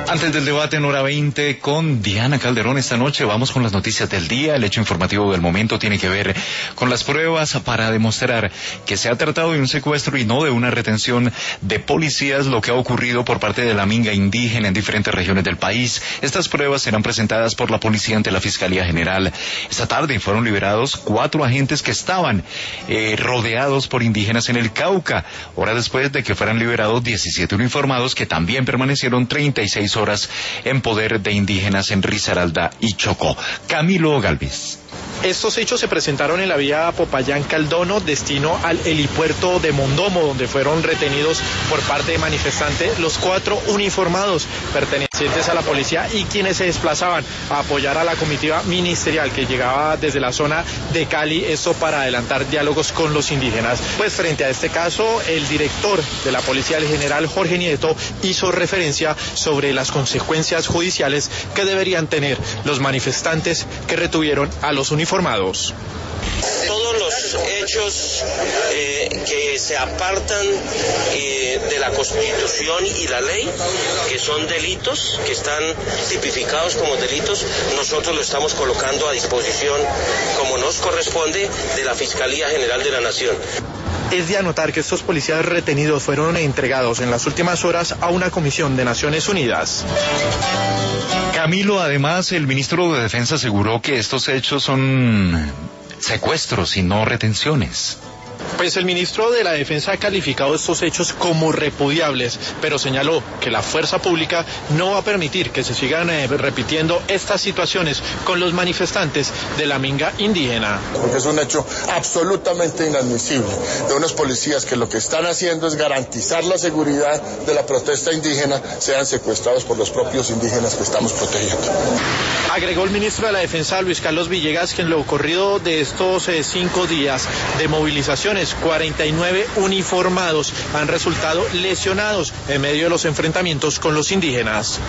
Antes del debate en hora 20 con Diana Calderón esta noche, vamos con las noticias del día. El hecho informativo del momento tiene que ver con las pruebas para demostrar que se ha tratado de un secuestro y no de una retención de policías, lo que ha ocurrido por parte de la minga indígena en diferentes regiones del país. Estas pruebas serán presentadas por la policía ante la Fiscalía General. Esta tarde fueron liberados 4 agentes que estaban rodeados por indígenas en el Cauca, horas después de que fueran liberados 17 uniformados que también permanecieron 36 horas en poder de indígenas en Risaralda y Chocó. Camilo Galvis. Estos hechos se presentaron en la vía Popayán-Caldono, destino al helipuerto de Mondomo, donde fueron retenidos por parte de manifestantes los 4 uniformados pertenecientes a la policía y quienes se desplazaban a apoyar a la comitiva ministerial que llegaba desde la zona de Cali, esto para adelantar diálogos con los indígenas. Pues frente a este caso, el director de la policía, el general Jorge Nieto, hizo referencia sobre las consecuencias judiciales que deberían tener los manifestantes que retuvieron a los uniformados. Todos los hechos que se apartan de la Constitución y la ley, que son delitos, que están tipificados como delitos, nosotros lo estamos colocando a disposición, como nos corresponde, de la Fiscalía General de la Nación. Es de anotar que estos policías retenidos fueron entregados en las últimas horas a una comisión de Naciones Unidas. Camilo, además, el ministro de Defensa aseguró que estos hechos son secuestros y no retenciones. Pues el ministro de la Defensa ha calificado estos hechos como repudiables, pero señaló que la fuerza pública no va a permitir que se sigan repitiendo estas situaciones con los manifestantes de la minga indígena. Porque es un hecho absolutamente inadmisible de unos policías que lo que están haciendo es garantizar la seguridad de la protesta indígena, sean secuestrados por los propios indígenas que estamos protegiendo. Agregó el ministro de la Defensa, Luis Carlos Villegas, que en lo ocurrido de estos 5 días de movilizaciones, 49 uniformados han resultado lesionados en medio de los enfrentamientos con los indígenas.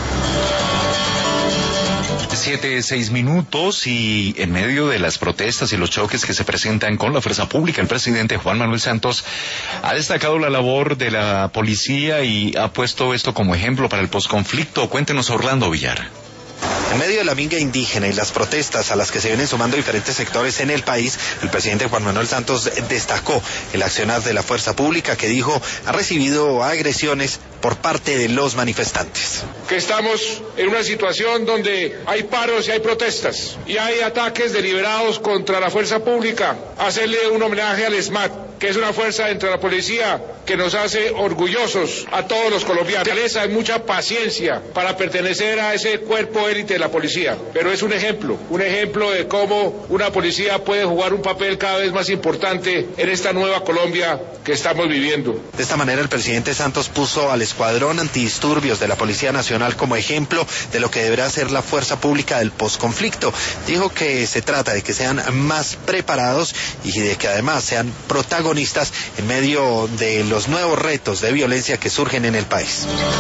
7:06 y en medio de las protestas y los choques que se presentan con la fuerza pública, el presidente Juan Manuel Santos ha destacado la labor de la policía y ha puesto esto como ejemplo para el posconflicto. Cuéntenos, Orlando Villar. En medio de la minga indígena y las protestas a las que se vienen sumando diferentes sectores en el país, el presidente Juan Manuel Santos destacó el accionar de la fuerza pública que dijo ha recibido agresiones por parte de los manifestantes. Que estamos en una situación donde hay paros y hay protestas y hay ataques deliberados contra la fuerza pública. Hacerle un homenaje al SMAT, que es una fuerza dentro de la policía que nos hace orgullosos a todos los colombianos. Hay mucha paciencia para pertenecer a ese cuerpo élite de la policía, pero es un ejemplo de cómo una policía puede jugar un papel cada vez más importante en esta nueva Colombia que estamos viviendo. De esta manera el presidente Santos puso al escuadrón antidisturbios de la Policía Nacional como ejemplo de lo que deberá ser la fuerza pública del posconflicto. Dijo que se trata de que sean más preparados y de que además sean protagonistas en medio de los nuevos retos de violencia que surgen en el país.